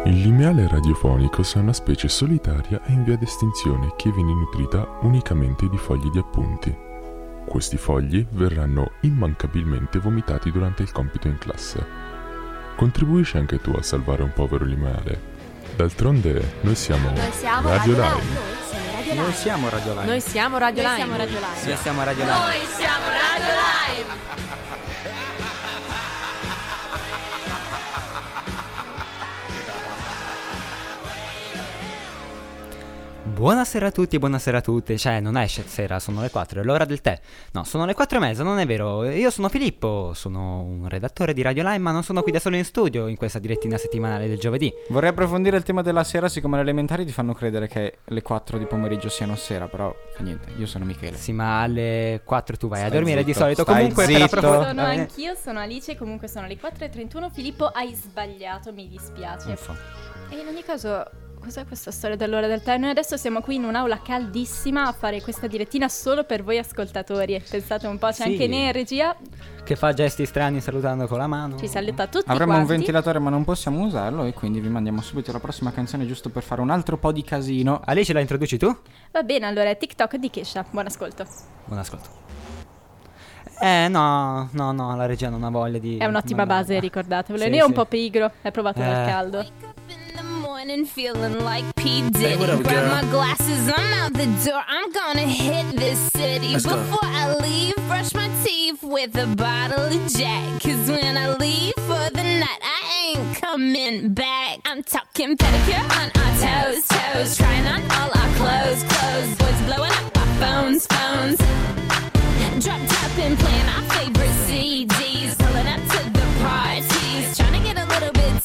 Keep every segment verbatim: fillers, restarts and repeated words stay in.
Il limeale radiofonicus è una specie solitaria e in via d'estinzione che viene nutrita unicamente di fogli di appunti. Questi fogli verranno immancabilmente vomitati durante il compito in classe. Contribuisci anche tu a salvare un povero limeale. D'altronde noi siamo, noi siamo Radio Radio Lime. Lime. Noi siamo Radio Lime. Noi siamo Radio Lime. Noi siamo Radio Lime. Noi siamo Radio Lime. Noi siamo Radio Lime. Buonasera a tutti e buonasera a tutte. Cioè, non è sera, sono le quattro, è l'ora del tè. No, sono le quattro e mezza, non è vero. Io sono Filippo, sono un redattore di Radio Lime, ma non sono qui da solo in studio in questa direttina settimanale del giovedì. Vorrei approfondire il tema della sera, siccome le elementari ti fanno credere che le quattro di pomeriggio siano sera, però fa niente, io sono Michele. Sì, ma alle quattro tu vai Stai a dormire zitto, di solito. stai Comunque per zitto. approfondire. Sono anch'io, sono Alice, comunque sono le quattro e trentuno. Filippo, hai sbagliato, mi dispiace. Uffa. E in ogni caso, cos'è questa storia dell'ora del tè? Noi adesso siamo qui in un'aula caldissima a fare questa direttina solo per voi ascoltatori. Pensate un po', c'è Sì. anche Nea in regia. Che fa gesti strani salutando con la mano. Ci saluta tutti Avremmo quanti. un ventilatore ma non possiamo usarlo e quindi vi mandiamo subito la prossima canzone giusto per fare un altro po' di casino. Alice, la introduci tu? Va bene, allora è TikTok di Kesha. Buon ascolto. Buon ascolto. Eh no, no, no, la regia non ha voglia di... È un'ottima no, no. base, ricordatevelo. Sì, Ne è un sì. po' pigro, è provato dal Eh. caldo. Morning feeling like P. Diddy. Grab my glasses, I'm out the door. I'm gonna hit this city. Before I leave, brush my teeth with a bottle of Jack. Cause when I leave for the night, I ain't coming back. I'm talking pedicure on our toes, toes. Trying on all our clothes, clothes. Boys blowing up our phones, phones. Drop top and playing our favorite C Ds. Pulling up to the parties. Trying to get a little bit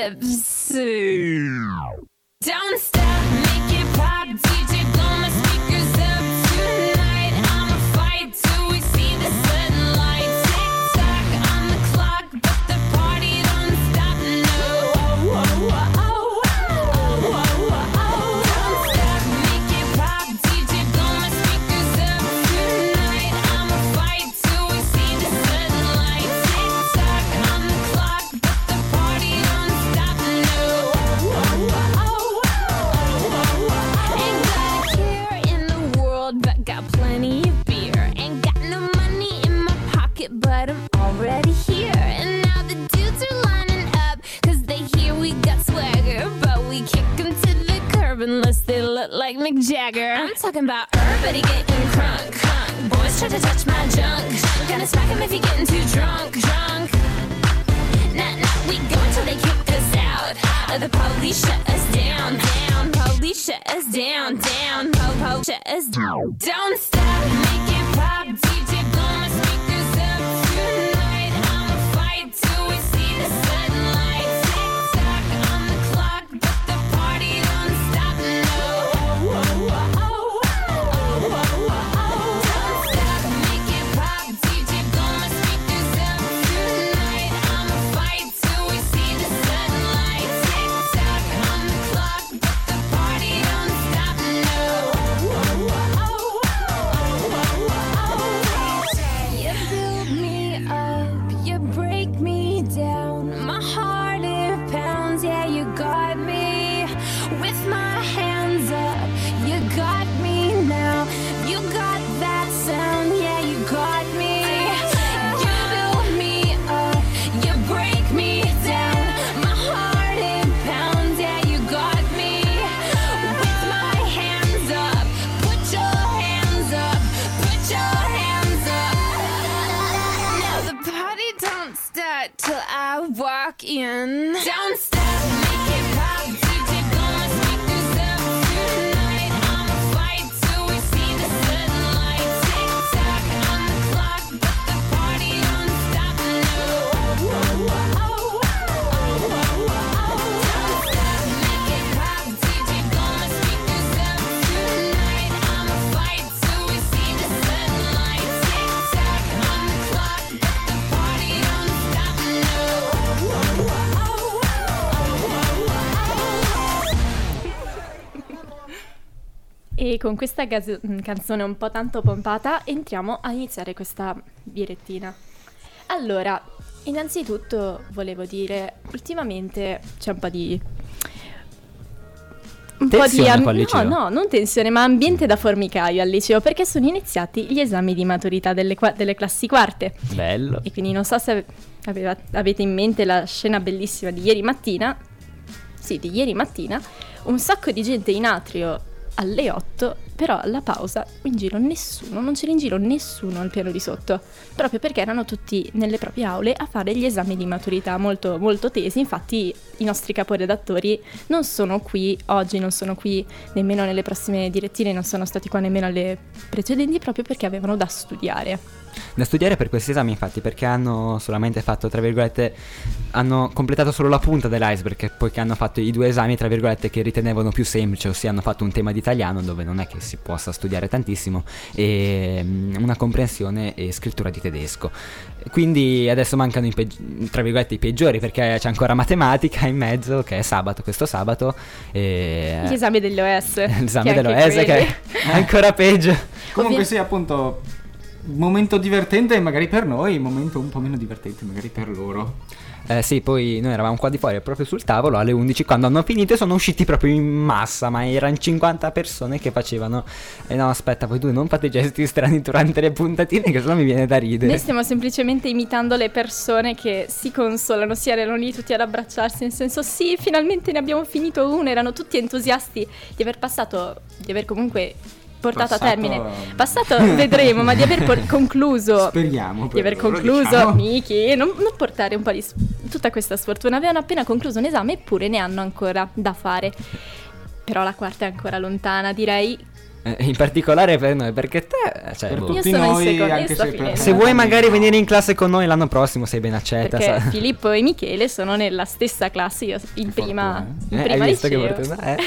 tipsy. Don't stop, make it pop, D J blow my speakers up tonight. I'ma fight till we see the sunlight. Tick tock on the clock, but the party don't stop. No, oh, oh, oh, oh, oh, oh, oh, oh. Don't stop, make it pop, D J blow my speakers up tonight. I'ma fight till we see the sunlight. Tick tock on the clock, but the party don't stop. No, oh, oh, oh, oh. Ain't got a care in the world, but got plenty of beer. Ain't got no money in my pocket, but I'm already here. And now the dudes are lining up, cause they hear we got swagger. But we kick them to the curb unless they look like Mick Jagger. I'm talking about everybody getting crunk, crunk. Boys try to touch my junk. Gonna smack him if you're getting too drunk, drunk. Nah, nah, we go until they kick us out. Uh, the police shut us down, down. Police shut us down, down. Po, po, shut us down. Don't stop, make it pop. D J blow my speakers up tonight. I'ma fight till we see the sunlight. Tick tock on the clock, but the party don't stop. No, oh, oh, oh, oh, oh, oh, oh, oh. Don't stop, make it pop. D J blow my speakers up tonight. I'ma fight till we see the sunlight. Tick tock on the clock, but the party don't stop. No, oh, oh, oh, oh, oh, oh, oh. You build me up, you break me down. My heart it pounds, yeah, you got me with my hands up. You got me now. You got that sound, yeah, you got me. You build me up, you break me down. My heart it pounds, yeah, you got me with my hands up. Put your hands up, put your hands up. Now the party don't start till I walk in. Don't stop, make it pop. D J blow my speakers up tonight. I'ma fight till we see the sunlight. Tick tock on the clock, but the party don't stop. No, oh, oh, oh, oh, oh, oh, oh. Don't stop, make it pop. D J blow my speakers up tonight. I'ma fight till we see the sunlight. Tick tock on the clock, but the party don't stop. No, oh, oh, oh, oh, oh, oh, oh. E con questa gas- canzone un po' tanto pompata entriamo a iniziare questa direttina. Allora, innanzitutto volevo dire, ultimamente c'è un po' di un po' di Tensione am- qua al liceo. no, no, non tensione, ma ambiente da formicaio al liceo, perché sono iniziati gli esami di maturità delle, qua- delle classi quarte. Bello. E quindi non so se ave- aveva- avete in mente la scena bellissima di ieri mattina. Sì, di ieri mattina, un sacco di gente in atrio alle otto, però alla pausa in giro nessuno, non c'era in giro nessuno al piano di sotto, proprio perché erano tutti nelle proprie aule a fare gli esami di maturità molto, molto tesi. Infatti i nostri caporedattori non sono qui oggi, non sono qui nemmeno nelle prossime direttine, non sono stati qua nemmeno alle precedenti, proprio perché avevano da studiare. Da studiare per questi esami, infatti, perché hanno solamente fatto, tra virgolette, hanno completato solo la punta dell'iceberg, poiché hanno fatto i due esami, tra virgolette, che ritenevano più semplici, ossia hanno fatto un tema di italiano dove non è che si possa studiare tantissimo, e um, una comprensione e scrittura di tedesco. Quindi adesso mancano i peggi- tra virgolette i peggiori, perché c'è ancora matematica in mezzo, che è sabato, questo sabato, e Gli esami dell'O S. l'esame che anche dell'O S che quelli- è ancora peggio. Comunque Ovvi- sì, appunto, momento divertente magari per noi, momento un po' meno divertente magari per loro. Eh sì, poi noi eravamo qua di fuori proprio sul tavolo alle undici, quando hanno finito e sono usciti proprio in massa, ma erano cinquanta persone che facevano e no aspetta, voi due non fate gesti strani durante le puntatine che sennò mi viene da ridere. Noi stiamo semplicemente imitando le persone che si consolano, si erano lì tutti ad abbracciarsi, nel senso sì, finalmente ne abbiamo finito uno, erano tutti entusiasti di aver passato, di aver comunque portato Passato- a termine. Passato vedremo, ma di aver por- concluso. Speriamo. Di per aver loro, concluso, diciamo. Miki, non, non portare un po' di s- tutta questa sfortuna. Avevano appena concluso un esame eppure ne hanno ancora da fare. Però la quarta è ancora lontana, direi. Eh, in particolare per noi, perché te, cioè, Per boh, Io tutti sono in noi, seconda, io anche sto se per finendo. se vuoi magari venire in classe con noi l'anno prossimo sei ben accetta. Perché sa- Filippo e Michele sono nella stessa classe, io in prima, in Eh, prima hai visto che liceo. fortuna? Eh?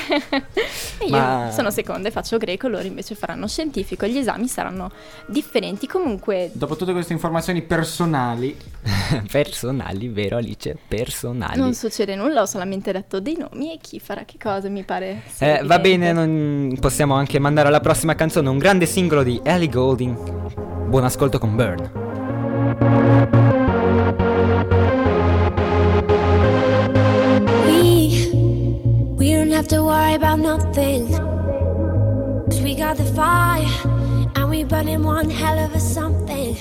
E io Ma- sono seconda e faccio greco, loro invece faranno scientifico, gli esami saranno differenti. Comunque Dopo tutte queste informazioni personali, Personali, vero Alice? Personali. non succede nulla, ho solamente detto dei nomi e chi farà che cosa mi pare sia Eh, va evidente. bene, non- possiamo anche mandare alla prossima canzone un grande singolo di Ellie Goulding. Buon ascolto con Burn. We, we don't have to worry about nothing. 'Cause we got the fire, and we burning one hell of a something.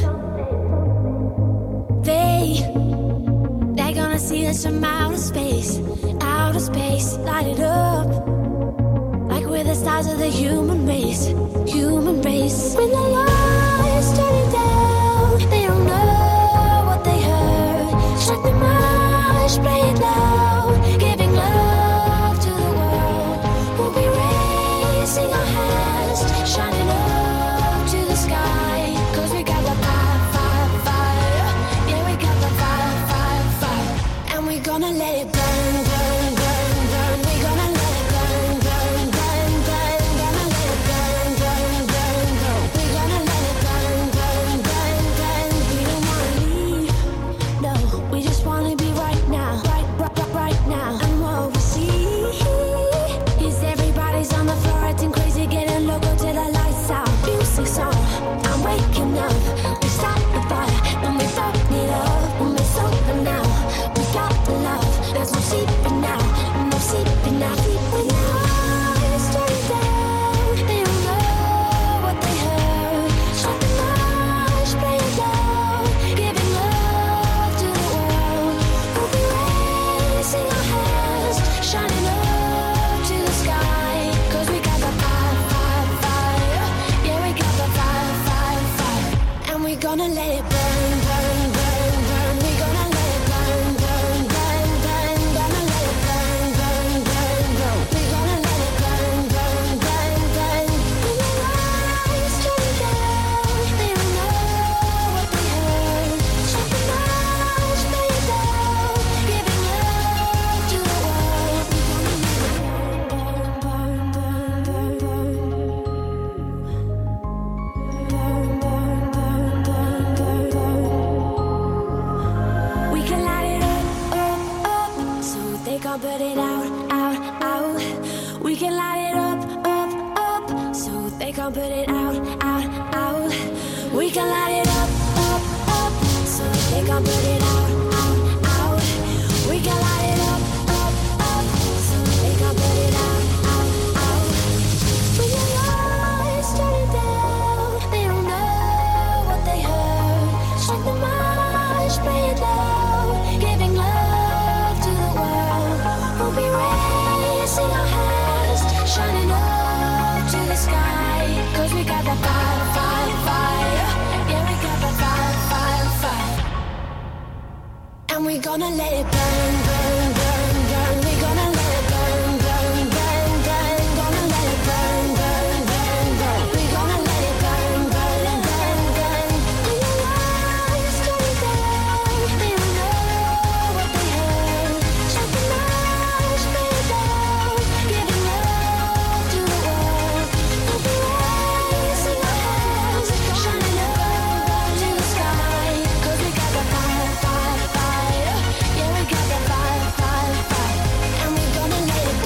They, they're gonna see us from outer space, outer space, light it up. Like we're the stars of the human race, human race. When the lights turning down, they don't know what they heard. Strike the march, play it loud, giving love to the world. We'll be raising our hands, shining up to the sky. 'Cause we got the fire, fire, fire. Yeah, we got the fire, fire, fire. And we're gonna let it burn, burn, burn, burn. We're gonna let it burn, burn, burn, burn. Gonna let it burn, burn, burn, burn. We're gonna let it burn, burn, burn, burn. We don't wanna leave, no. We just wanna be right now, right, right, right, right now. And what we see is everybody's on the floor acting crazy, getting loco till the lights out. Music's on, I'm waking up. We start the fire, and we burn it up. When we're sober now, we got the love. There's no sleeping now, no sleeping now. When the lights turn down, they don't know what they heard. Strike the march, play it loud, giving love to the world. We'll be raising our hands, shining up to the sky. 'Cause we got the fire, fire, fire. Yeah, we got the fire, fire, fire. And we're gonna let it burn, burn, burn, burn. We're gonna let it burn, burn, burn, burn. Gonna let it burn, burn, burn, burn. We're gonna let it burn, burn, burn, burn. When the lights turn down, they don't know what they heard. Strike the march, play it loud, giving love to the world. We're gonna let it burn, burn, burn, burn, burn. We can light it up, up, up, so they can't put it out, out, out. We can light it up, up, up, so they can't put it out, out, out. We can light it up, up, up, so they can't put it out, out, out. We can light it up, up, up, so they can't put it out, out, gonna let it burn, burn, burn, burn. We're gonna let it burn, burn, burn, burn. Gonna let it burn, burn, burn, burn. We're gonna let it burn, burn, burn, burn. And your lies turn down. They don't know what they heard. Shut the lights, bring it down. Giving love to the world. Put the rays in your hands, shining up to the sky. 'Cause we got the fire, fire, fire. Yeah, we got the fire, fire, fire. And we're gonna let it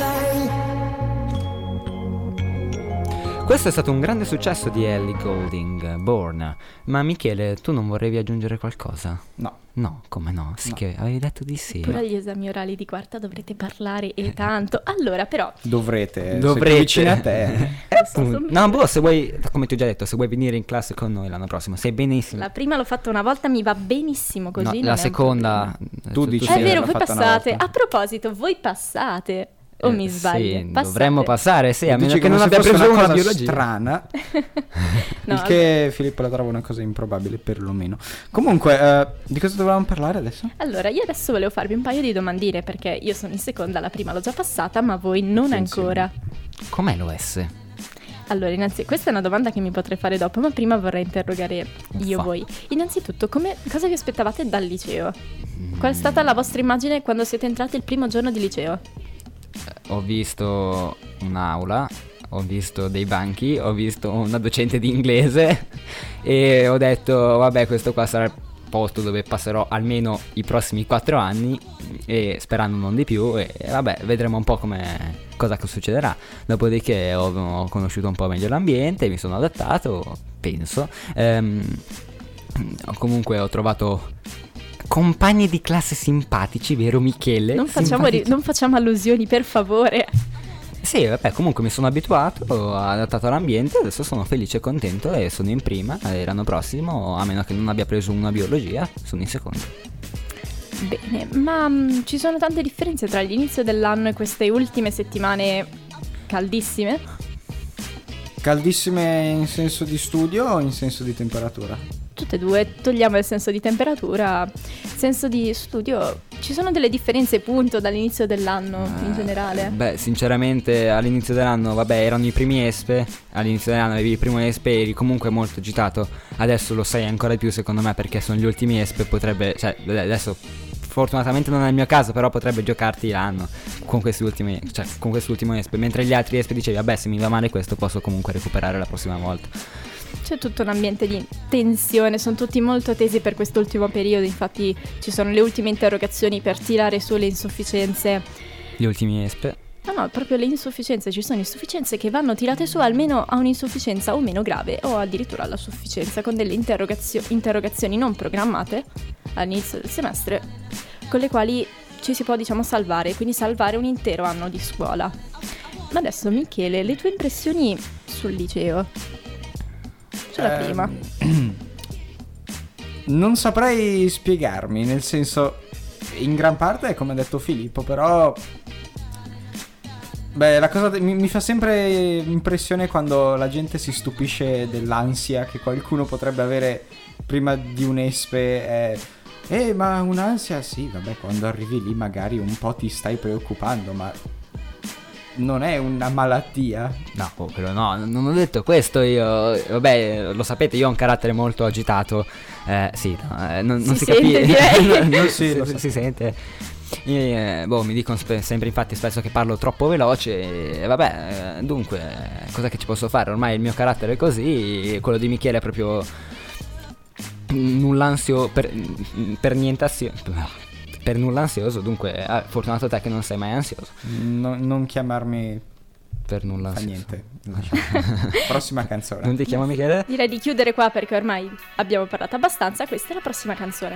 burn. Questo è stato un grande successo di Ellie Goulding, Born. Ma Michele, tu non vorrevi aggiungere qualcosa? No. No, come no? Sì, No. che avevi detto di sì. Pure agli esami orali di quarta dovrete parlare e tanto. Allora, però, Dovrete. Dovrete. Sei vicino a te. Appunto. No, boh, se vuoi, come ti ho già detto, se vuoi venire in classe con noi l'anno prossimo, sei benissimo. la prima l'ho fatta una volta, mi va benissimo così. No, non la è un seconda problema. Tu dici- È Sì, vero, l'ho voi fatta una passate. volta. A proposito, voi passate. O Eh, mi sbaglio? Sì, Passate. dovremmo passare, sì, a meno Dici che come non se abbia fosse preso una una cosa biologia. strana. No, il che Filippo la trova una cosa improbabile, perlomeno. Comunque, eh, di cosa dovevamo parlare adesso? Allora, io adesso volevo farvi un paio di domandine perché io sono in seconda, la prima l'ho già passata, ma voi non Attenzione. ancora. Com'è l'O S? Allora, innanzi, questa è una domanda che mi potrei fare dopo, ma prima vorrei interrogare io Fa. voi. Innanzitutto, come, cosa vi aspettavate dal liceo? Qual è stata la vostra immagine quando siete entrati il primo giorno di liceo? Ho visto un'aula, ho visto dei banchi, ho visto una docente di inglese e ho detto vabbè, questo qua sarà il posto dove passerò almeno i prossimi quattro anni e sperando non di più e vabbè, vedremo un po' come cosa che succederà. Dopodiché ho, ho conosciuto un po' meglio l'ambiente, mi sono adattato, penso. Ehm, comunque ho trovato compagni di classe simpatici, vero Michele? Non facciamo, ri- Simpatici. non facciamo allusioni, per favore. Sì, vabbè, comunque mi sono abituato, ho adattato all'ambiente, adesso sono felice e contento e sono in prima e l'anno prossimo, a meno che non abbia preso una biologia, sono in seconda. Bene, ma mh, ci sono tante differenze tra l'inizio dell'anno e queste ultime settimane caldissime? Caldissime in senso di studio o in senso di temperatura? Tutte e due, togliamo il senso di temperatura, senso di studio. Ci sono delle differenze, punto, dall'inizio dell'anno in generale? Beh, sinceramente all'inizio dell'anno, vabbè, erano i primi ESPE, all'inizio dell'anno avevi il primo ESPE e eri comunque molto agitato, adesso lo sei ancora di più secondo me perché sono gli ultimi ESPE, potrebbe, cioè adesso fortunatamente non è il mio caso, però potrebbe giocarti l'anno con questi ultimi, cioè con quest'ultimo ESPE, mentre gli altri ESPE dicevi vabbè, se mi va male questo posso comunque recuperare la prossima volta. C'è tutto un ambiente di tensione, sono tutti molto tesi per quest'ultimo periodo, infatti ci sono le ultime interrogazioni per tirare su le insufficienze. Gli ultimi ESPE. No, no, proprio le insufficienze, ci sono insufficienze che vanno tirate su almeno a un'insufficienza o meno grave o addirittura alla sufficienza con delle interrogazio- interrogazioni non programmate all'inizio del semestre con le quali ci si può diciamo salvare, quindi salvare un intero anno di scuola. Ma adesso Michele, le tue impressioni sul liceo? C'è la Eh, prima. Non saprei spiegarmi, nel senso, in gran parte è come ha detto Filippo, però beh, la cosa de- mi, mi fa sempre impressione quando la gente si stupisce dell'ansia che qualcuno potrebbe avere prima di un ESPE. Eh, eh ma un'ansia sì, vabbè, quando arrivi lì magari un po' ti stai preoccupando, ma non è una malattia. No, oh, però no, non ho detto questo io. Vabbè, lo sapete, io ho un carattere molto agitato. Eh, sì, no, eh, non, non Si si, sente, capisce. direi. non Sì, si, lo si so. sente. E, boh, mi dicono spe- sempre infatti spesso che parlo troppo veloce. E vabbè, eh, dunque, cosa che ci posso fare? Ormai il mio carattere è così. Quello di Michele è proprio nulla ansio per, per niente ansio- per nulla ansioso. Dunque, eh, fortunato te che non sei mai ansioso. No- non chiamarmi Per nulla fa ansioso. niente. Prossima canzone. Non ti chiamo Michele? Direi di chiudere qua perché ormai abbiamo parlato abbastanza, questa è la prossima canzone.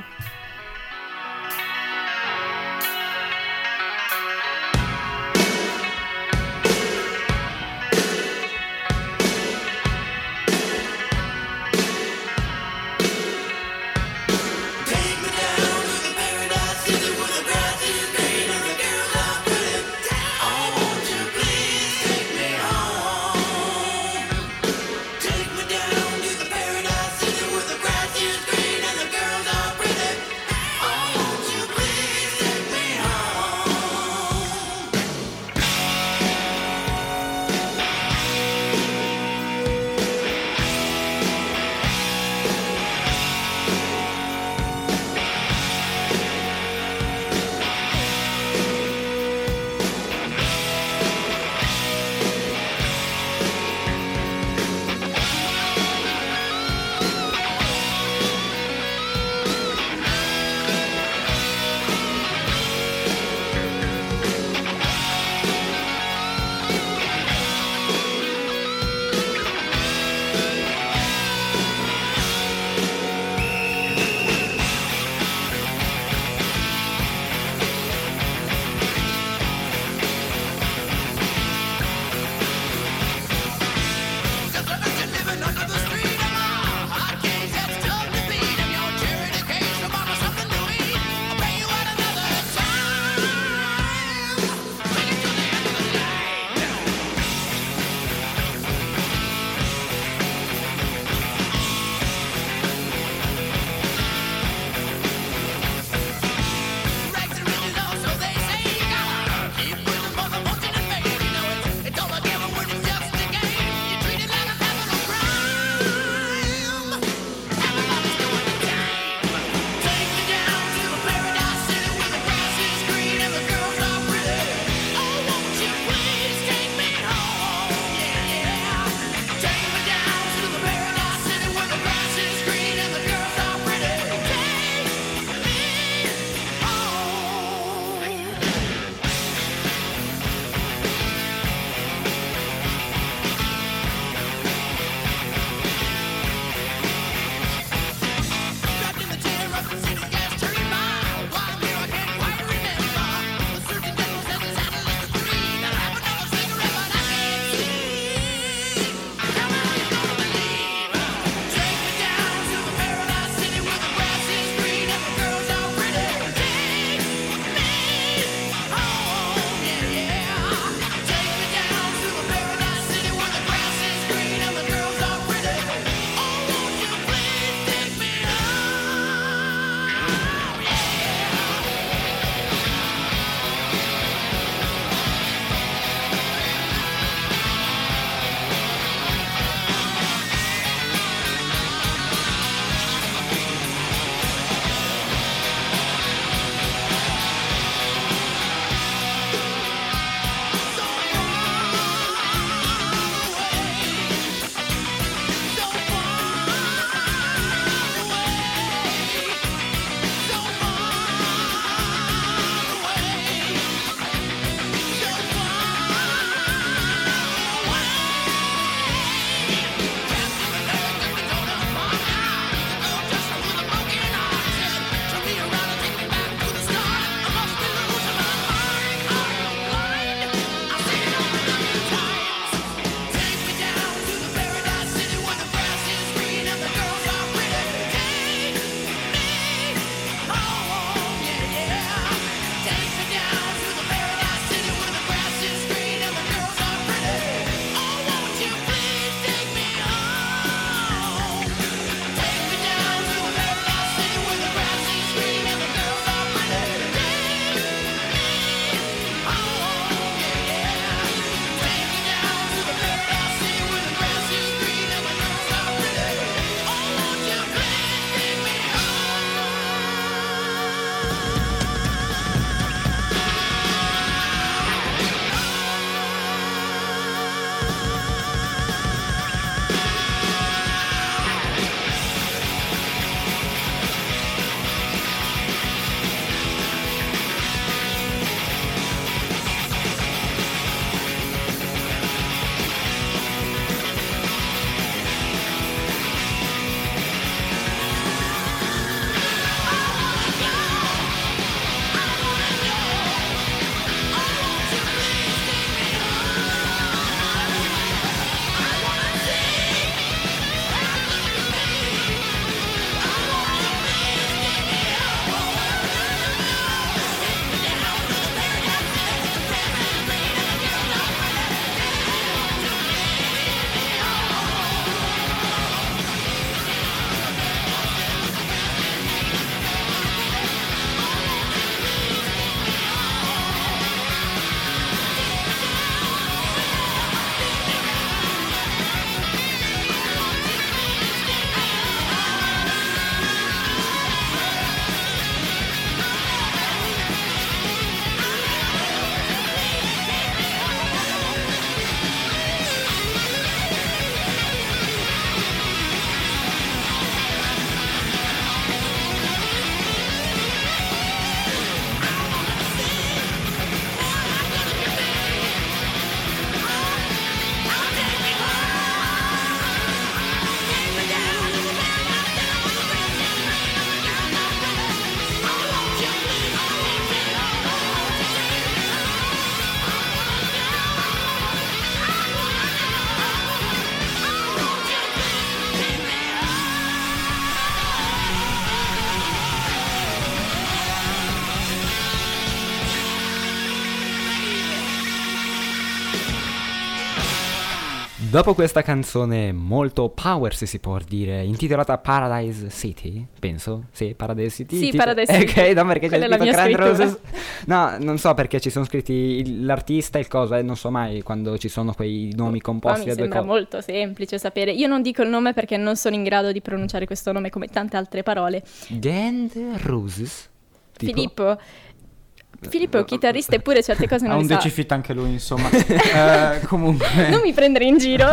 Dopo questa canzone molto power, se si può dire, intitolata Paradise City, penso, sì, Paradise City. Sì, tito- Paradise eh, City. Ok, no, perché c'è Quella il è la tipo mia Grand scrittura. Roses. No, non so perché ci sono scritti il- l'artista e il coso, e non so mai quando ci sono quei nomi Ma composti mi da due sembra cose. molto semplice sapere. Io non dico il nome perché non sono in grado di pronunciare questo nome come tante altre parole. Grand Roses. Tipo? Filippo. Filippo è un chitarrista eppure certe cose Ha non un le sa. decifit anche lui, insomma. Eh, comunque. Non mi prendere in giro.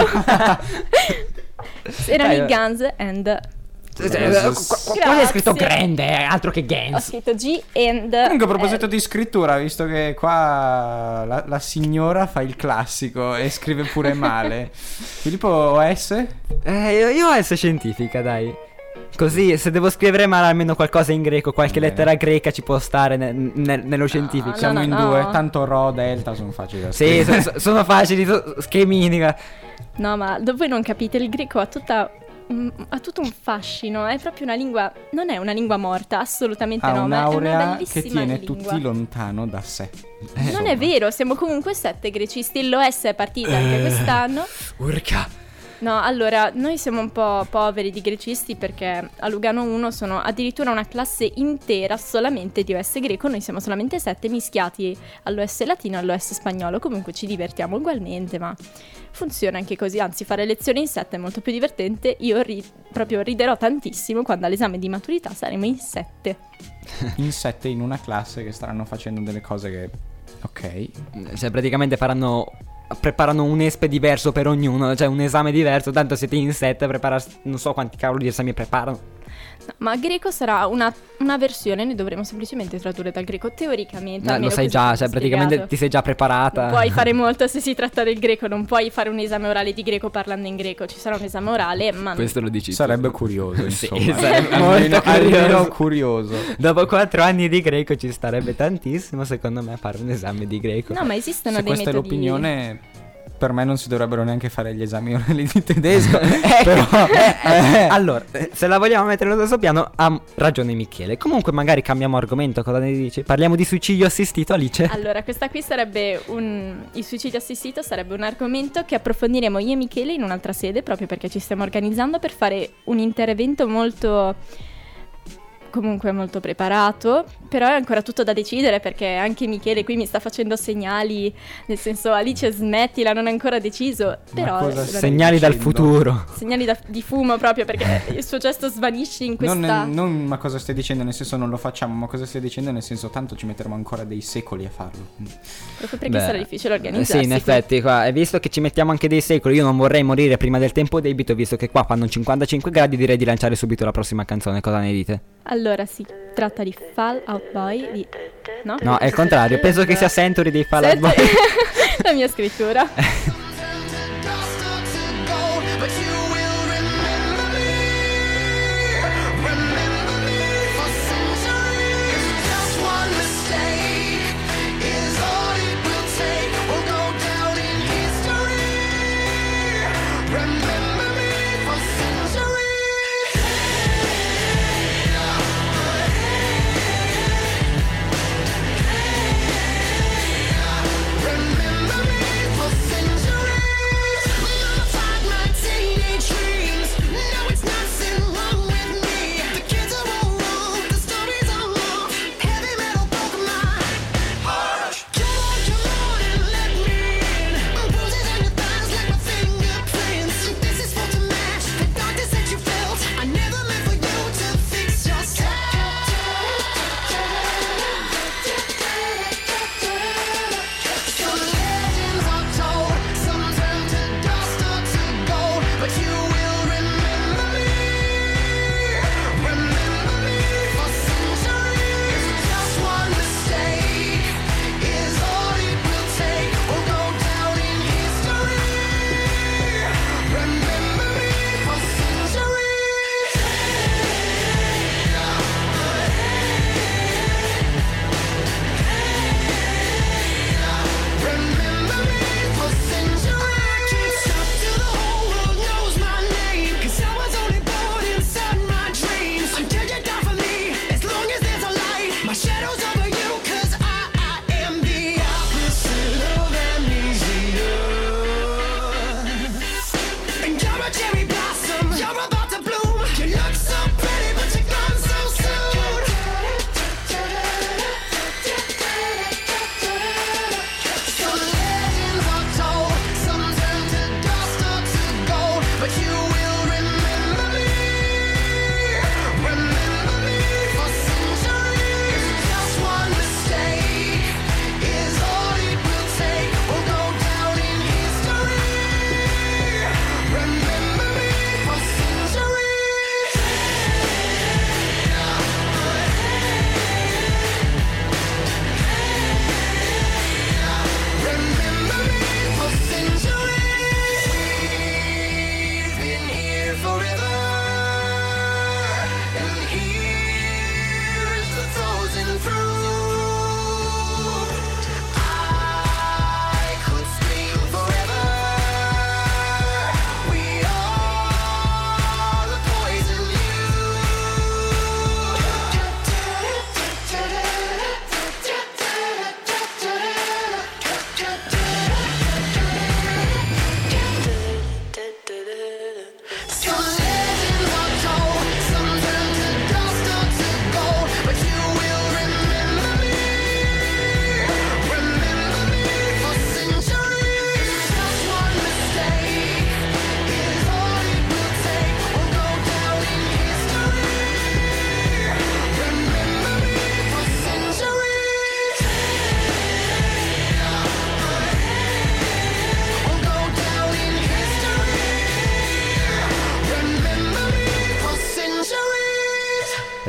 Erano Dai, i Guns and... Eh, eh, qua- qua- Qua è scritto Grazie. grande, eh, altro che Ho Gans. scritto G and... Comunque, a proposito di scrittura, visto che qua la, la signora fa il classico e scrive pure male. Filippo O S? Eh, io, io ho S scientifica, dai. Così, se devo scrivere male almeno qualcosa in greco, qualche Beh. lettera greca ci può stare ne- ne- nello scientifico. no, Siamo no, in no. due, tanto Rho, Delta sono facili da Sì, scrivere. so- so- sono facili, so- schemini. No, ma do- voi non capite, il greco ha tutta... un- ha tutto un fascino, è proprio una lingua... Non è una lingua morta, assolutamente Ha no, ma è una un'aurea che bellissima tiene lingua. tutti lontano da sé. Non è vero, siamo comunque sette grecisti, l'O S è partita anche quest'anno. Urca. No, allora, noi siamo un po' poveri di grecisti perché a Lugano uno sono addirittura una classe intera solamente di O S greco, noi siamo solamente sette mischiati all'O S latino e all'O S spagnolo, comunque ci divertiamo ugualmente, ma funziona anche così, anzi fare lezioni in sette è molto più divertente, io ri- proprio riderò tantissimo quando all'esame di maturità saremo in sette. In sette in una classe che staranno facendo delle cose che... Ok. Cioè, praticamente faranno. Preparano un espe diverso per ognuno, cioè un esame diverso. Tanto siete in sette a preparare. Non so quanti cavolo di esami preparano. No, ma greco sarà una, una versione, noi dovremo semplicemente tradurre dal greco teoricamente. No, almeno lo sai così già, mi cioè hanno praticamente spiegato. ti sei già preparata. Non puoi fare molto se si tratta del greco, non puoi fare un esame orale di greco parlando in greco, ci sarà un esame orale, ma Questo lo dici tu. Sarebbe curioso, Sì, insomma. sarebbe almeno, molto almeno curioso. curioso. Dopo quattro anni di greco ci starebbe tantissimo, secondo me, a fare un esame di greco. no, ma esistono Se dei questa è metodi. l'opinione, per me non si dovrebbero neanche fare gli esami orali di tedesco. Eh, Però, eh, allora, eh, se la vogliamo mettere allo stesso piano, ha ragione Michele. Comunque, magari cambiamo argomento. Cosa ne dici? Parliamo di suicidio assistito, Alice. Allora, questa qui sarebbe un... il suicidio assistito sarebbe un argomento che approfondiremo io e Michele in un'altra sede, proprio perché ci stiamo organizzando per fare un intervento molto... comunque molto preparato, però è ancora tutto da decidere perché anche Michele qui mi sta facendo segnali, nel senso Alice smettila, non è ancora deciso, però cosa eh, stai Segnali dal dicendo? futuro. segnali da- di fumo proprio perché il suo gesto svanisce in questa... non, non ma cosa stai dicendo, nel senso non lo facciamo, ma cosa stai dicendo, nel senso tanto ci metteremo ancora dei secoli a farlo. proprio perché Beh, sarà difficile eh, organizzarsi. Sì, in effetti, qua, e visto che ci mettiamo anche dei secoli, io non vorrei morire prima del tempo debito, visto che qua fanno cinquantacinque gradi, direi di lanciare subito la prossima canzone. Cosa ne dite? Allora si tratta di Fall Out Boy di... No? No, è il contrario. Penso che sia Century dei Fall Out Senti- Boy. la mia scrittura. Remember me for centuries.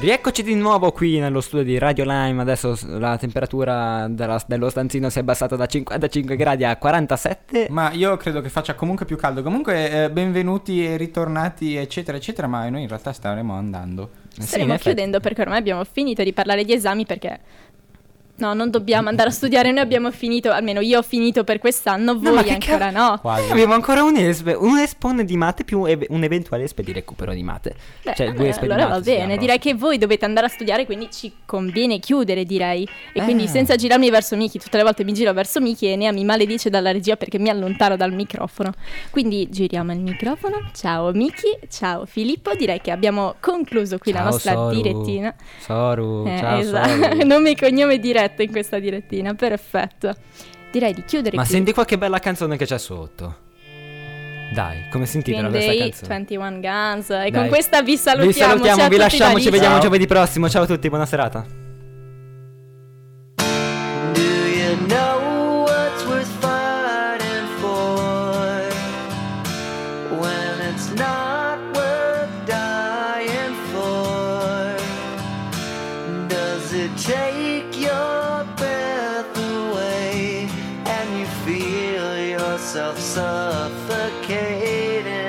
Rieccoci di nuovo qui nello studio di Radio Lime. Adesso s- la temperatura della- dello stanzino si è abbassata da cinquantacinque gradi a quarantasette. Ma io credo che faccia comunque più caldo. Comunque, eh, benvenuti e ritornati, eccetera, eccetera. Ma noi in realtà staremo andando. Eh sì, Staremo in effetti. chiudendo perché ormai abbiamo finito di parlare di esami perché... No, non dobbiamo andare a studiare, noi abbiamo finito, almeno io ho finito per quest'anno, No, ma voi che ancora ca- no. Quasi. Abbiamo ancora un espe, un espone di mate più eve- un eventuale espe di recupero di mate. Beh, Cioè, due eh, espe di allora va mate si bene, dà direi che voi dovete andare a studiare, quindi ci conviene chiudere, direi. E Eh. quindi senza girarmi verso Miki, tutte le volte mi giro verso Miki e Nea mi maledice dalla regia perché mi allontano dal microfono. Quindi giriamo il microfono. Ciao Miki, ciao Filippo, direi che abbiamo concluso qui la Ciao, nostra Soru. direttina. Soru, Eh, ciao esatto. Soru. Nome e cognome diretto in questa direttina, perfetto. Direi di chiudere Ma qui. senti qualche bella canzone che c'è sotto. Dai, come si intitola Green questa Day, canzone? ventuno Guns. E Dai. con questa vi salutiamo. Vi salutiamo, ciao a vi tutti lasciamo, da ci Licia. vediamo Ciao. giovedì prossimo. Ciao a tutti, buona serata. Do you know what's worth fighting for when it's not worth dying for? Does it take your breath away and you feel yourself suffocating?